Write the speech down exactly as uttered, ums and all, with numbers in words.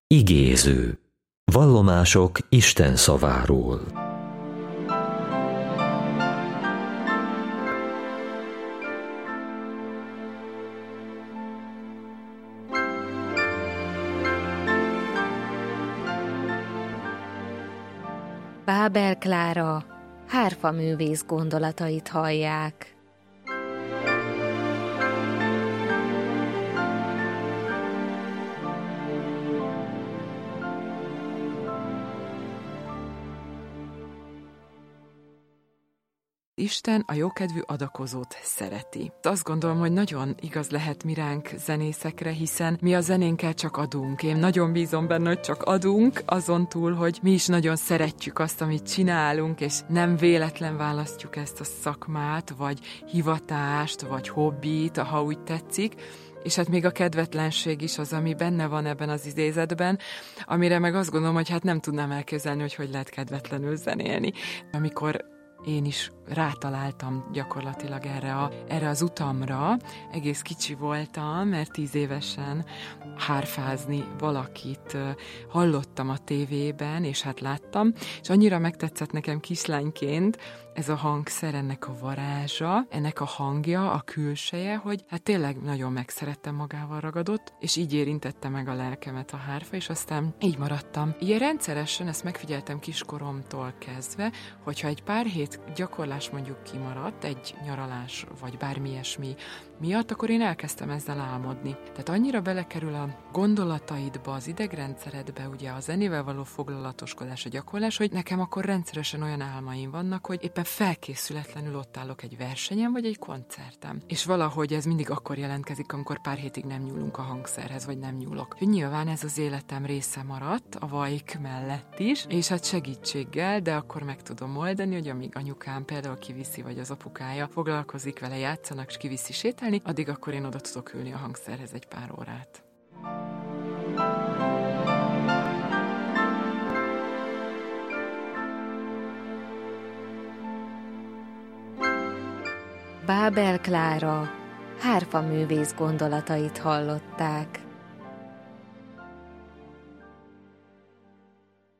Igéző. Vallomások Isten szaváról. Bábel Klára hárfaművész gondolatait hallják. Isten a jókedvű adakozót szereti. Azt gondolom, hogy nagyon igaz lehet mi ránk zenészekre, hiszen mi a zenénkkel csak adunk. Én nagyon bízom benne, hogy csak adunk, azon túl, hogy mi is nagyon szeretjük azt, amit csinálunk, és nem véletlen választjuk ezt a szakmát, vagy hivatást, vagy hobbit, ha úgy tetszik. És hát még a kedvetlenség is az, ami benne van ebben az idézetben, amire meg azt gondolom, hogy hát nem tudnám elképzelni, hogy hogy lehet kedvetlenül zenélni. Amikor én is rátaláltam gyakorlatilag erre, a, erre az utamra. Egész kicsi voltam, mert tíz évesen hárfázni valakit hallottam a tévében, és hát láttam, és annyira megtetszett nekem kislányként ez a hangszer, ennek a varázsa, ennek a hangja, a külseje, hogy hát tényleg nagyon megszerettem, magával ragadott, és így érintette meg a lelkemet a hárfa, és aztán így maradtam. Ilyen rendszeresen ezt megfigyeltem kiskoromtól kezdve, hogyha egy pár hét gyakorlás mondjuk kimaradt, egy nyaralás, vagy bármi ilyesmi miatt, akkor én elkezdtem ezzel álmodni. Tehát annyira belekerül a gondolataidba, az idegrendszeredbe, ugye a zenével való foglalatoskodás, a gyakorlás, hogy nekem akkor rendszeresen olyan álmaim vannak, hogy éppen felkészületlenül ott állok egy versenyen, vagy egy koncerten. És valahogy ez mindig akkor jelentkezik, amikor pár hétig nem nyúlunk a hangszerhez, vagy nem nyúlok. Hogy nyilván ez az életem része maradt, a vajk mellett is, és hát segítséggel, de akkor meg tudom oldani, hogy amíg anyukám például kiviszi, vagy az apukája foglalkozik vele, játszanak, és kiviszi sétálni, addig akkor én oda tudok ülni a hangszerhez egy pár órát. Bábel Klára hárfaművész gondolatait hallották.